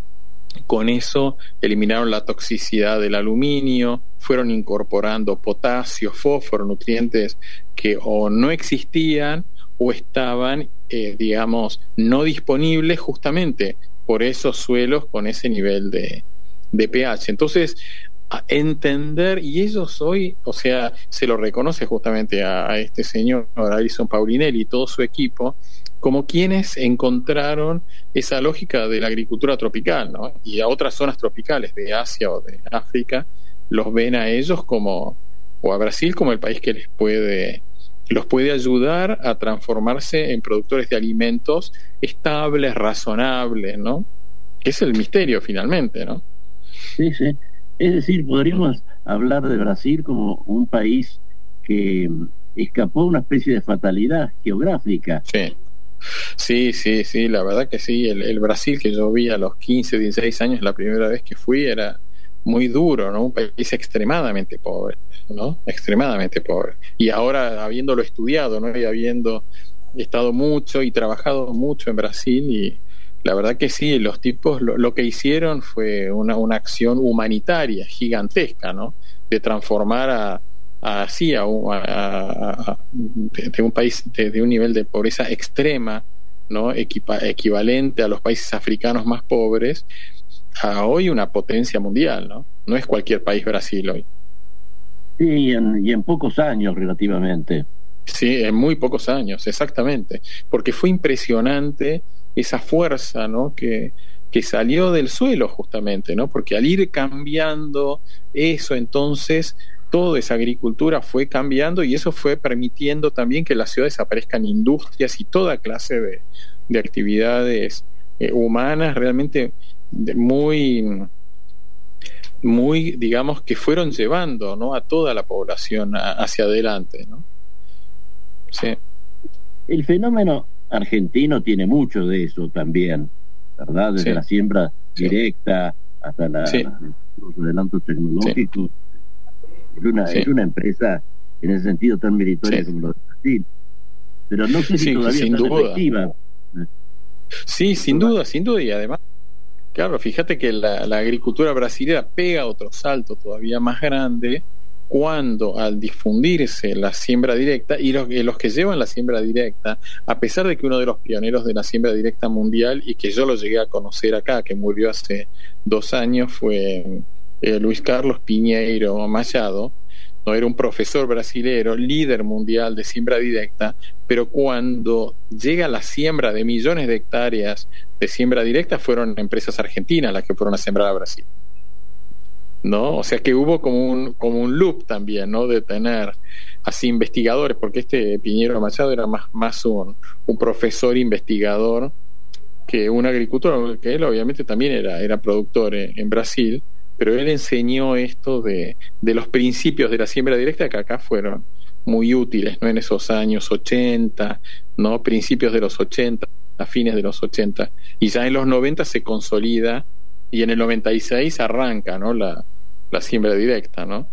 Con eso eliminaron la toxicidad del aluminio, fueron incorporando potasio, fósforo, nutrientes que o no existían o estaban, eh, digamos, no disponibles justamente por esos suelos con ese nivel de, de pH. Entonces, a entender, y ellos hoy, o sea, se lo reconoce justamente a, a este señor, a Alison Paulinelli y todo su equipo, como quienes encontraron esa lógica de la agricultura tropical, ¿no? Y a otras zonas tropicales de Asia o de África los ven a ellos como, o a Brasil como el país que les puede, los puede ayudar a transformarse en productores de alimentos estables, razonables, ¿no? Que es el misterio finalmente, ¿no? Sí, sí. Es decir, podríamos hablar de Brasil como un país que escapó a una especie de fatalidad geográfica. Sí. Sí, sí, sí, la verdad que sí. El, el Brasil que yo vi a los quince, dieciséis años, la primera vez que fui, era muy duro, ¿no? Un país extremadamente pobre, ¿no? Extremadamente pobre. Y ahora, habiéndolo estudiado, ¿no? Y habiendo estado mucho y trabajado mucho en Brasil, y la verdad que sí, los tipos lo, lo que hicieron fue una, una acción humanitaria gigantesca, ¿no? De transformar a así a, a, a, a de, de un país de, de un nivel de pobreza extrema, ¿no? Equipa, equivalente a los países africanos más pobres, a hoy una potencia mundial, ¿no? No es cualquier país Brasil hoy. Sí, y en, y en pocos años relativamente. Sí, en muy pocos años, exactamente, porque fue impresionante esa fuerza, ¿no? que que salió del suelo justamente, ¿no? Porque al ir cambiando eso, entonces toda esa agricultura fue cambiando y eso fue permitiendo también que en las ciudades aparezcan industrias y toda clase de, de actividades eh, humanas realmente de muy, muy, digamos, que fueron llevando, ¿no? A toda la población a, hacia adelante, ¿no? Sí. El fenómeno argentino tiene mucho de eso también, ¿verdad? Desde Sí. la siembra Sí. directa hasta la, Sí. los adelantos tecnológicos. Es una, Sí. es una empresa en ese sentido tan meritoria Sí. como la de Brasil. Pero no sé si Sí, todavía sin es tan duda. efectiva. Sí, sin duda, sin duda, y además, claro, fíjate que la, la agricultura brasileña pega otro salto todavía más grande cuando al difundirse la siembra directa, y los, los que llevan la siembra directa, a pesar de que uno de los pioneros de la siembra directa mundial, y que yo lo llegué a conocer acá, que murió hace dos años, fue eh, Luis Carlos Pinheiro Machado, no era un profesor brasilero, líder mundial de siembra directa, pero cuando llega la siembra de millones de hectáreas de siembra directa, fueron empresas argentinas las que fueron a sembrar a Brasil, ¿no? O sea que hubo como un, como un loop también, ¿no? De tener así investigadores, porque este Pinheiro Machado era más, más un, un profesor investigador que un agricultor, que él obviamente también era, era productor en, en Brasil, pero él enseñó esto de, de los principios de la siembra directa, que acá fueron muy útiles, ¿no? En esos años ochenta, ¿no? Principios de los ochenta, a fines de los ochenta, y ya en los noventa se consolida, y en el noventa y seis arranca, ¿no? la, la siembra directa, ¿no?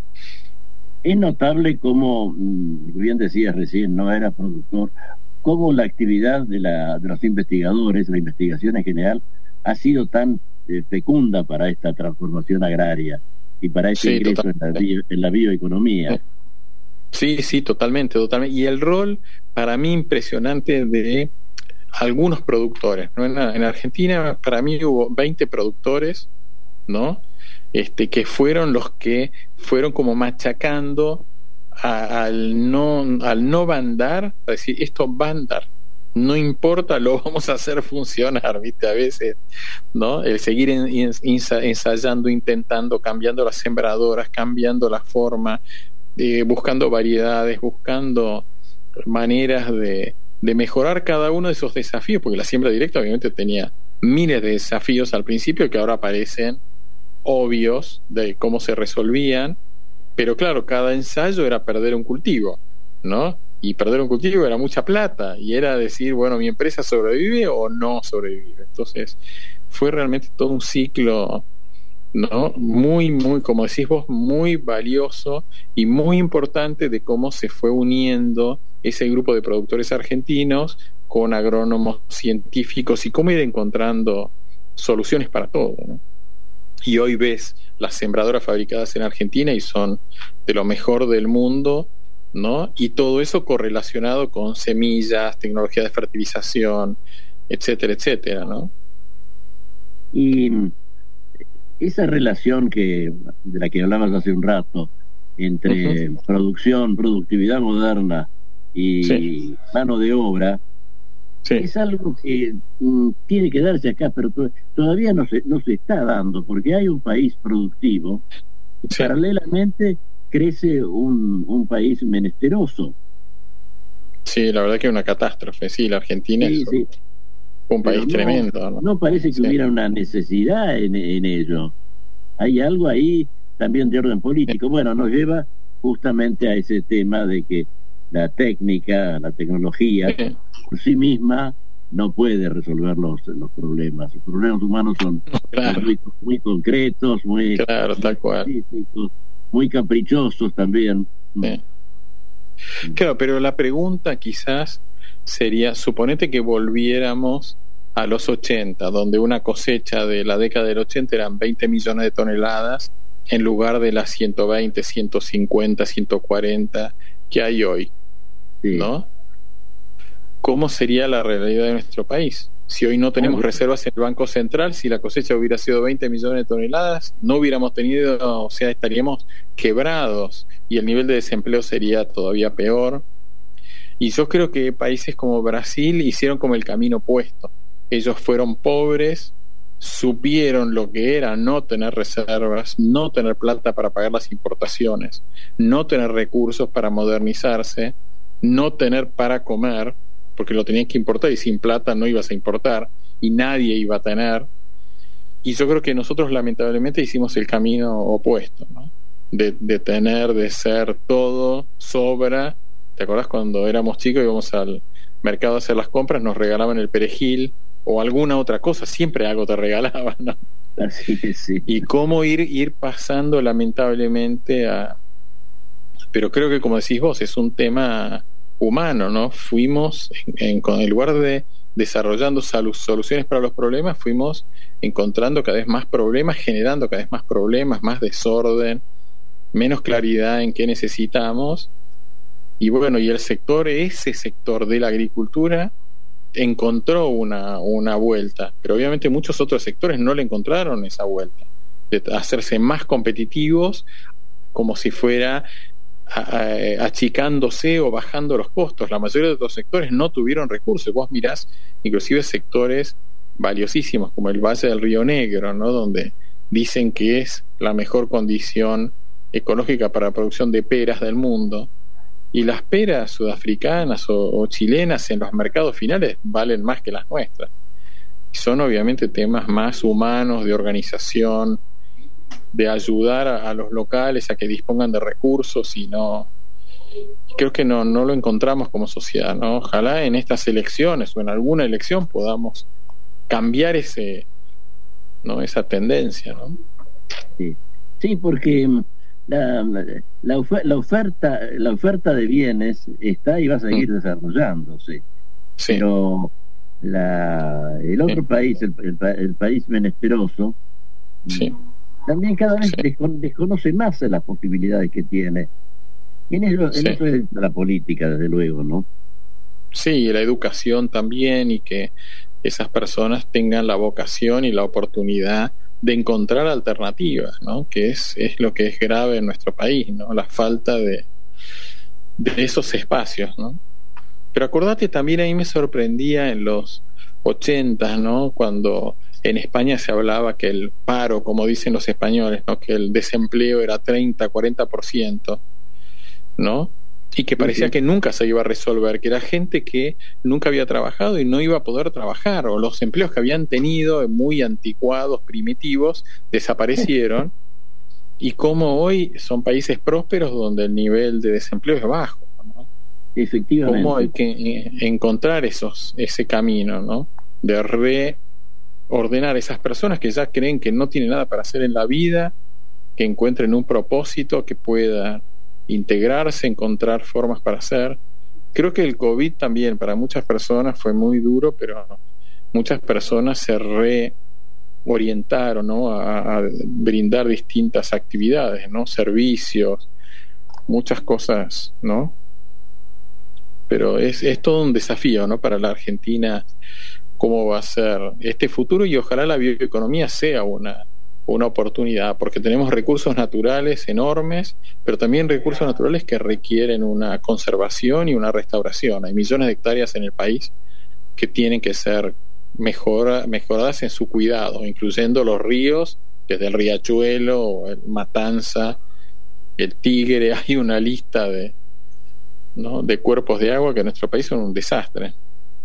Es notable como, bien decías recién, no era productor, cómo la actividad de, la, de los investigadores, la investigación en general, ha sido tan eh, fecunda para esta transformación agraria y para este sí, ingreso en la, bio, en la bioeconomía. Sí, sí, totalmente, totalmente. Y el rol, para mí, impresionante de algunos productores, ¿no? En, en Argentina, para mí, hubo veinte productores, ¿no? Este, que fueron los que fueron como machacando a, al no al no bandar, a decir, esto va a andar, no importa, lo vamos a hacer funcionar, ¿viste? A veces, ¿no? El seguir en, en, ensayando, intentando, cambiando las sembradoras, cambiando la forma, eh, buscando variedades, buscando maneras de, de mejorar cada uno de esos desafíos, porque la siembra directa obviamente tenía miles de desafíos al principio que ahora parecen obvios de cómo se resolvían, pero claro, cada ensayo era perder un cultivo, ¿no? Y perder un cultivo era mucha plata, y era decir, bueno, ¿mi empresa sobrevive o no sobrevive? Entonces, fue realmente todo un ciclo, ¿no? Muy, muy, como decís vos, muy valioso y muy importante de cómo se fue uniendo ese grupo de productores argentinos con agrónomos científicos y cómo ir encontrando soluciones para todo, ¿no? Y hoy ves las sembradoras fabricadas en Argentina y son de lo mejor del mundo, ¿no? Y todo eso correlacionado con semillas, tecnología de fertilización, etcétera, etcétera, ¿no? Y esa relación que de la que hablabas hace un rato entre uh-huh. producción, productividad moderna y sí. mano de obra, sí. es algo que mm, tiene que darse acá, pero to- todavía no se, no se está dando, porque hay un país productivo, sí. paralelamente crece un, un país menesteroso. Sí, la verdad que es una catástrofe, sí, la Argentina sí, es sí. un país no, tremendo. ¿no? no parece que sí. hubiera una necesidad en, en ello. Hay algo ahí también de orden político. Bueno, nos lleva justamente a ese tema de que la técnica, la tecnología, sí. por sí misma no puede resolver los, los problemas. Los problemas humanos son claro. muy, muy concretos, muy, claro, tal cual. muy caprichosos también. Sí. Claro, pero la pregunta quizás sería, suponete que volviéramos a los ochenta, donde una cosecha de la década del ochenta eran veinte millones de toneladas en lugar de las ciento veinte, ciento cincuenta, ciento cuarenta que hay hoy, sí. ¿no? ¿Cómo sería la realidad de nuestro país? Si hoy no tenemos reservas en el Banco Central, si la cosecha hubiera sido veinte millones de toneladas, no hubiéramos tenido, o sea, estaríamos quebrados y el nivel de desempleo sería todavía peor. Y yo creo que países como Brasil hicieron como el camino opuesto. Ellos fueron pobres, supieron lo que era no tener reservas, no tener plata para pagar las importaciones, no tener recursos para modernizarse, no tener para comer, porque lo tenían que importar y sin plata no ibas a importar y nadie iba a tener. Y yo creo que nosotros lamentablemente hicimos el camino opuesto, ¿no? De, de tener, de ser todo, sobra. ¿Te acordás cuando éramos chicos y íbamos al mercado a hacer las compras, nos regalaban el perejil o alguna otra cosa, siempre algo te regalaban, ¿no? Así es, sí. Y cómo ir, ir pasando lamentablemente a... Pero creo que, como decís vos, es un tema humano, ¿no? Fuimos, en, en, en lugar de desarrollando sal- soluciones para los problemas, fuimos encontrando cada vez más problemas, generando cada vez más problemas, más desorden, menos claridad en qué necesitamos. Y bueno, y el sector, ese sector de la agricultura encontró una, una vuelta, pero obviamente muchos otros sectores no le encontraron esa vuelta, de hacerse más competitivos como si fuera a, a, achicándose o bajando los costos. La mayoría de los sectores no tuvieron recursos. Vos mirás inclusive sectores valiosísimos como el Valle del Río Negro, ¿no? Donde dicen que es la mejor condición ecológica para la producción de peras del mundo, y las peras sudafricanas o, o chilenas en los mercados finales valen más que las nuestras. y son obviamente temas más humanos, de organización, de ayudar a, a los locales a que dispongan de recursos, y no, creo que no, no lo encontramos como sociedad, ¿no? Ojalá en estas elecciones o en alguna elección podamos cambiar ese, ¿no? esa tendencia, ¿no? Sí, sí, porque la, la, ofer- la oferta la oferta de bienes está y va a seguir mm. desarrollándose, sí. Pero la, el otro sí. país, el, el, el país menesteroso, sí. también cada vez sí. descon- desconoce más las posibilidades que tiene. Y en eso, sí. en eso es la política, desde luego, ¿no? Sí, la educación también, y que esas personas tengan la vocación y la oportunidad de encontrar alternativas, ¿no? Que es, es lo que es grave en nuestro país, ¿no? La falta de, de esos espacios, ¿no? Pero acordate, también ahí me sorprendía en los ochentas, ¿no? Cuando en España se hablaba que el paro, como dicen los españoles, ¿no? Que el desempleo era treinta, cuarenta por ciento, ¿no? Y que parecía sí, sí. que nunca se iba a resolver, que era gente que nunca había trabajado y no iba a poder trabajar, o los empleos que habían tenido, muy anticuados, primitivos, desaparecieron, y como hoy son países prósperos donde el nivel de desempleo es bajo, ¿no? Efectivamente. Cómo hay que eh, encontrar esos, ese camino, ¿no? De reordenar esas personas que ya creen que no tienen nada para hacer en la vida, que encuentren un propósito, que puedan integrarse, encontrar formas para hacer. Creo que el COVID también para muchas personas fue muy duro, pero muchas personas se reorientaron, ¿no? a, a brindar distintas actividades, ¿no? Servicios, muchas cosas, ¿no? Pero es, es todo un desafío, ¿no? Para la Argentina, cómo va a ser este futuro, y ojalá la bioeconomía sea una una oportunidad, porque tenemos recursos naturales enormes, pero también recursos naturales que requieren una conservación y una restauración. Hay millones de hectáreas en el país que tienen que ser mejor, mejoradas en su cuidado, incluyendo los ríos, desde el Riachuelo, el Matanza, el Tigre. Hay una lista de, ¿no? de cuerpos de agua que en nuestro país son un desastre.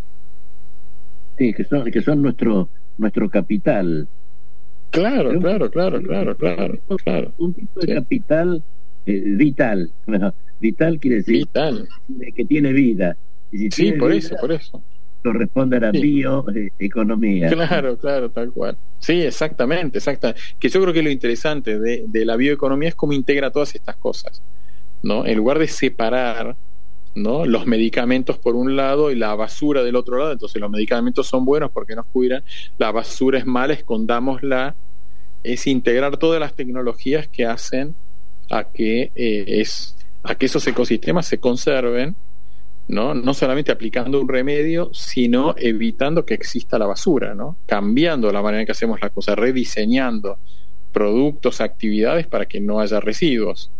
Sí, que son, que son nuestro, nuestro capital. Claro, un, claro, claro, claro, claro, claro. Un tipo de sí. capital eh, vital. Bueno, vital quiere decir vital. que tiene vida. Y si sí, tiene por vida, eso, por eso. Corresponde a la sí. bioeconomía. Claro, claro, tal cual. Sí, exactamente, exactamente. Que yo creo que lo interesante de, de la bioeconomía es cómo integra todas estas cosas, ¿no? En lugar de separar, ¿no? los medicamentos por un lado y la basura del otro lado. Entonces los medicamentos son buenos porque nos cuidan, la basura es mala, escondámosla. Es integrar todas las tecnologías que hacen a que eh, es a que esos ecosistemas se conserven, no no solamente aplicando un remedio, sino evitando que exista la basura, ¿no? Cambiando la manera en que hacemos las cosas, rediseñando productos, actividades para que no haya residuos.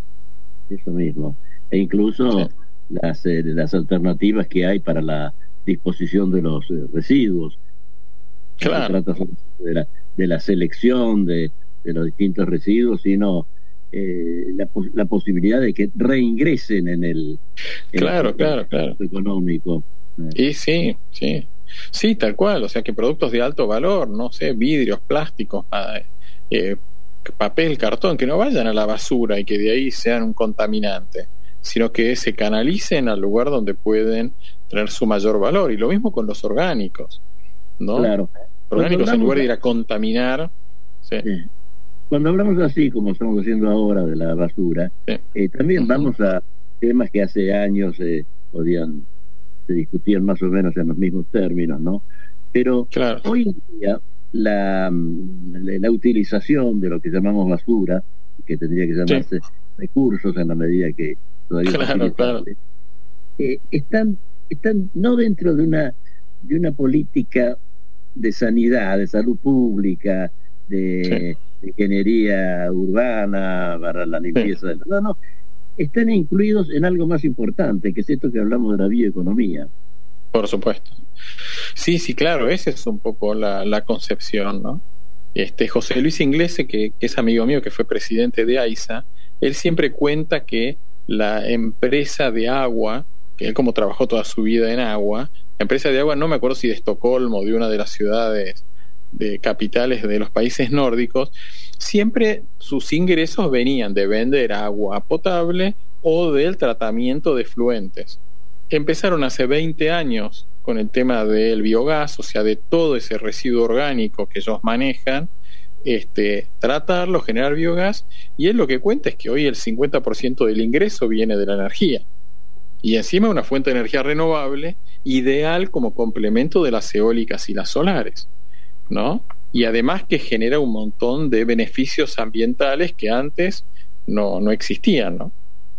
Eso mismo. E incluso sí. las, eh, las alternativas que hay para la disposición de los eh, residuos. Claro. No se trata de la, de la selección de, de los distintos residuos, sino eh, la, la posibilidad de que reingresen en el, en claro, el claro, claro. económico. Y sí, sí. Sí, tal cual. O sea, que productos de alto valor, no sé, vidrios, plásticos, eh, papel, cartón, que no vayan a la basura y que de ahí sean un contaminante, sino que se canalicen al lugar donde pueden tener su mayor valor. Y lo mismo con los orgánicos, ¿no? Claro. Orgánicos en lugar de ir a contaminar. Sí. Sí. Cuando hablamos así, como estamos haciendo ahora, de la basura, sí. eh, también uh-huh. vamos a temas que hace años eh, podían se discutían más o menos en los mismos términos, ¿no? Pero claro. hoy en día la, la, la utilización de lo que llamamos basura, que tendría que llamarse sí. recursos en la medida que todavía claro, claro. Eh, están están no dentro de una de una política de sanidad, de salud pública, de, sí. de ingeniería urbana para la limpieza. Sí. No, no, están incluidos en algo más importante, que es esto que hablamos de la bioeconomía. Por supuesto. Sí, sí, claro, esa es un poco la, la concepción, ¿no? Este José Luis Inglese, que, que es amigo mío, que fue presidente de AISA, él siempre cuenta que la empresa de agua, que él como trabajó toda su vida en agua, la empresa de agua, no me acuerdo si de Estocolmo o de una de las ciudades de capitales de los países nórdicos, siempre sus ingresos venían de vender agua potable o del tratamiento de efluentes. Empezaron hace veinte años con el tema del biogás, o sea, de todo ese residuo orgánico que ellos manejan, este, tratarlo, generar biogás, y él lo que cuenta es que hoy el cincuenta por ciento del ingreso viene de la energía, y encima una fuente de energía renovable, ideal como complemento de las eólicas y las solares, ¿no? Y además que genera un montón de beneficios ambientales que antes no, no existían, ¿no?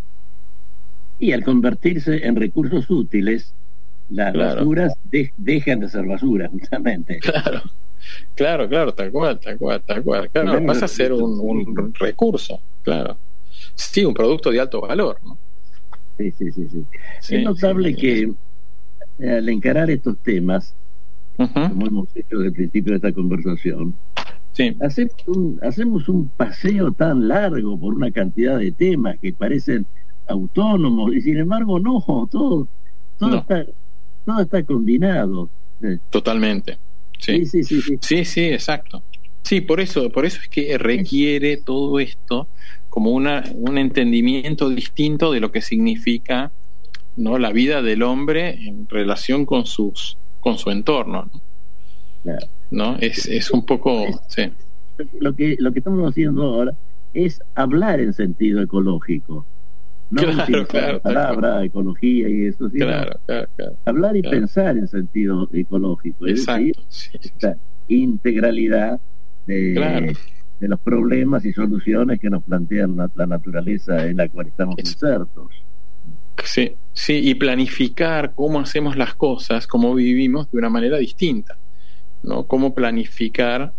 Y al convertirse en recursos útiles, las claro. basuras de, dejan de ser basuras, justamente. Claro, claro, claro, tal cual, tal cual, tal cual. Claro, claro, pasa a ser un, un recurso, claro. Sí, un producto de alto valor, ¿no? Sí, sí, sí, sí. Sí, es notable sí, que sí. al encarar estos temas, uh-huh. como hemos hecho desde el principio de esta conversación, sí. hacemos, un, hacemos un paseo tan largo por una cantidad de temas que parecen autónomos, y sin embargo no, todo, todo, no. Está, todo está combinado. Totalmente. Sí. Sí, sí, sí, sí. Sí, sí, exacto. Sí, por eso, por eso es que requiere todo esto como una, un entendimiento distinto de lo que significa, ¿no?, la vida del hombre en relación con sus con su entorno, ¿no? Claro. ¿No? Es, es un poco es, sí. lo que lo que estamos haciendo ahora es hablar en sentido ecológico. No claro, utilizar claro, la palabra claro. ecología y eso, sino Claro, claro, claro. hablar y claro. pensar en sentido ecológico. Exacto. Es decir, Sí, sí, esta integralidad de, claro. de los problemas y soluciones que nos plantean la, la naturaleza en la cual estamos Es, insertos. Sí, sí, y planificar cómo hacemos las cosas, cómo vivimos de una manera distinta, ¿no? Cómo planificar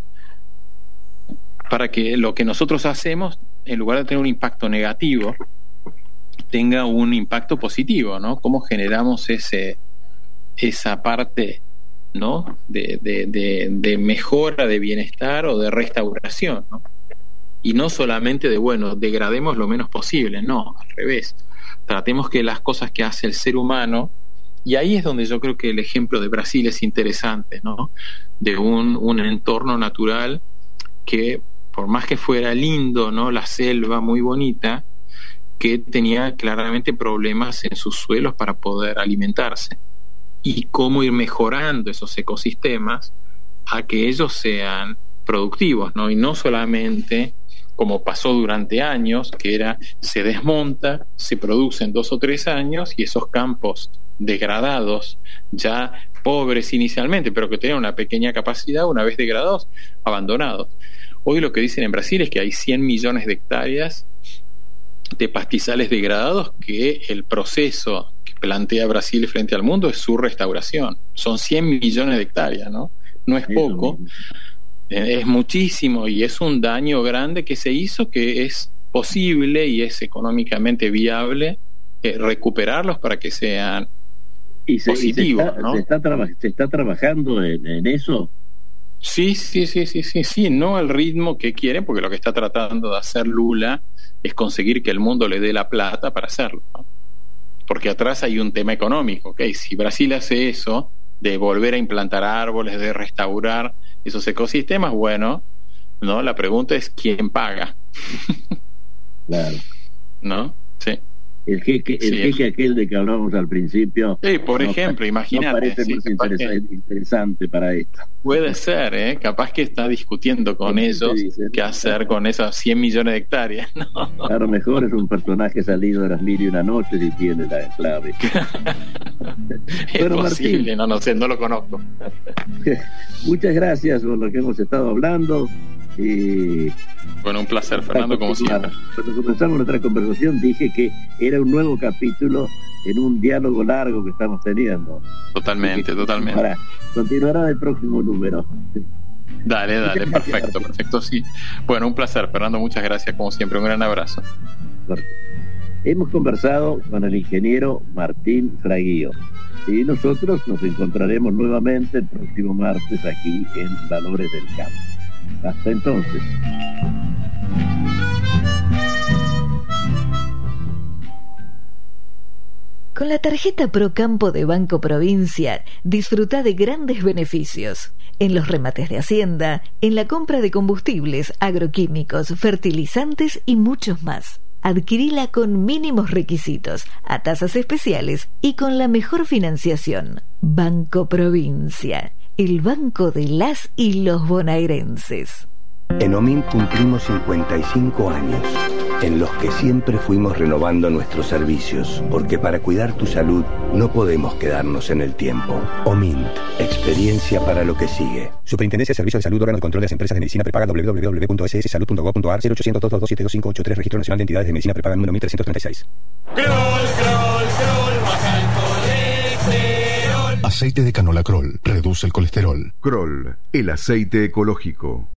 para que lo que nosotros hacemos, en lugar de tener un impacto negativo, tenga un impacto positivo, ¿no? Cómo generamos ese esa parte, ¿no?, de, de, de, de mejora, de bienestar o de restauración, ¿no? Y no solamente de, bueno, degrademos lo menos posible, no, al revés. Tratemos que las cosas que hace el ser humano, y ahí es donde yo creo que el ejemplo de Brasil es interesante, ¿no? De un, un entorno natural que, por más que fuera lindo, ¿no?, la selva muy bonita, que tenía claramente problemas en sus suelos para poder alimentarse, y cómo ir mejorando esos ecosistemas a que ellos sean productivos, ¿no? Y no solamente como pasó durante años, que era se desmonta, se produce en dos o tres años y esos campos degradados, ya pobres inicialmente, pero que tenían una pequeña capacidad, una vez degradados, abandonados. Hoy lo que dicen en Brasil es que hay cien millones de hectáreas de pastizales degradados, que el proceso que plantea Brasil frente al mundo es su restauración. Son cien millones de hectáreas, ¿no? No es poco, es muchísimo, y es un daño grande que se hizo, que es posible y es económicamente viable eh, recuperarlos para que sean y se, positivos, y se, está, ¿no? se, está traba- se está trabajando en, en eso. Sí, sí, sí, sí, sí, sí, no al ritmo que quieren, porque lo que está tratando de hacer Lula es conseguir que el mundo le dé la plata para hacerlo, ¿no? Porque atrás hay un tema económico, ¿ok? Si Brasil hace eso, de volver a implantar árboles, de restaurar esos ecosistemas, bueno, ¿no? La pregunta es ¿quién paga? Claro. ¿No? Sí. El jeque, el Sí, jeque aquel de que hablábamos al principio. Sí, por no, ejemplo, no imagínate. parece Sí, más capaz interesa- que- interesante para esto. puede ser, ¿eh? Capaz que está discutiendo con Sí, ellos sí, sí. qué hacer con esas cien millones de hectáreas, ¿no? A lo mejor es un personaje salido de las mil y una noches y tiene la clave. Es Bueno, posible, Martín. no, no sé, no lo conozco. Muchas gracias por lo que hemos estado hablando. Y Bueno, un placer, Fernando, como siempre. cuando comenzamos nuestra conversación dije que era un nuevo capítulo en un diálogo largo que estamos teniendo. Totalmente, totalmente. Ahora, continuará el próximo número. Dale, dale, Muchas gracias, perfecto, Martín. perfecto, sí. Bueno, un placer, Fernando, muchas gracias, como siempre, un gran abrazo. Hemos conversado con el ingeniero Martín Fraguío y nosotros nos encontraremos nuevamente el próximo martes aquí en Valores del Campo. Hasta entonces. Con la tarjeta Procampo de Banco Provincia, disfruta de grandes beneficios. En los remates de Hacienda, en la compra de combustibles, agroquímicos, fertilizantes y muchos más. Adquirila con mínimos requisitos, a tasas especiales y con la mejor financiación. Banco Provincia, el banco de las y los bonaerenses. En OMINT cumplimos cincuenta y cinco años, en los que siempre fuimos renovando nuestros servicios, porque para cuidar tu salud no podemos quedarnos en el tiempo. OMINT, experiencia para lo que sigue. Superintendencia de Servicios de Salud, órgano de control de las empresas de medicina prepaga, doble u doble u doble u punto ese ese salud punto gob punto ar, cero ochocientos dos dos dos siete dos cinco ocho tres, Registro Nacional de Entidades de Medicina Prepaga número mil trescientos treinta y seis. Crol, crol, crol, baja el colesterol. Aceite de canola Crol reduce el colesterol. Crol, el aceite ecológico.